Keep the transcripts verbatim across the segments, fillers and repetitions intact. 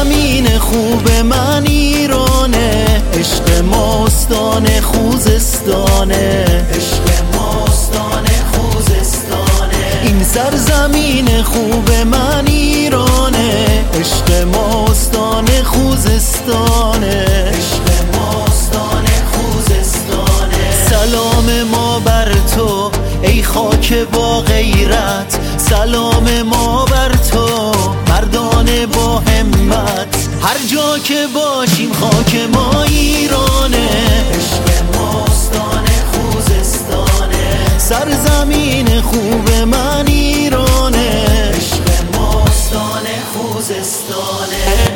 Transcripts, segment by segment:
سرزمین خوب من ایرانه، عشق ماستان خوزستانه، عشق ماستان خوزستانه. این سرزمین خوب من ایرانه، عشق ماستان خوزستانه، عشق ماستان خوزستانه. سلام ما بر تو ای خاک با غیرت، سلام ما بر تو مردان با همت. هر جا که باشیم خاک ما ایرانه، عشق ماستان خوزستانه. سرزمین خوب من ایرانه، عشق ماستان خوزستانه.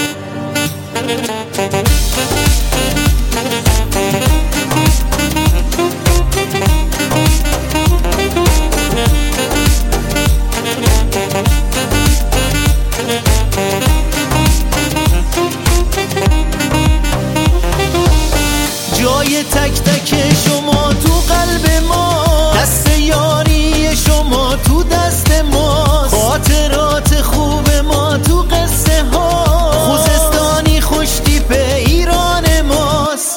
جای تک تک شما تو قلب ما، دست یاری شما تو دست ما، خاطرات خوب ما تو قصه ها. خوزستانی خوشتیپ ایران ماست.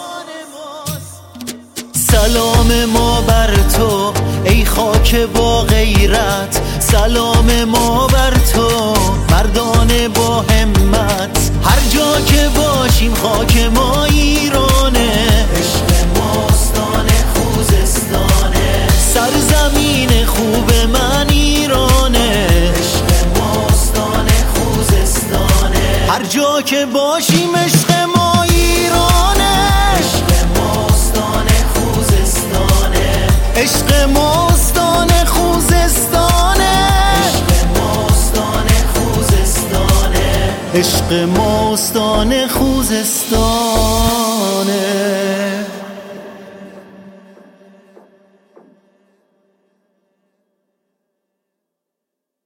سلام ما بر تو ای خاک با غیرت، سلام ما بر تو مردان با همت. هر جا که باشیم خاک ما ایرانه، عشق ماستان خوزستانه. سرزمین خوب من ایرانه، عشق ماستان خوزستانه. هر جا که باشیم عشق ما ایرانه، عشق ماستان خوزستانه، عشق ماستان خوزستانه، عشق ماستان خوزستانه، عشق ماستان خوزستانه.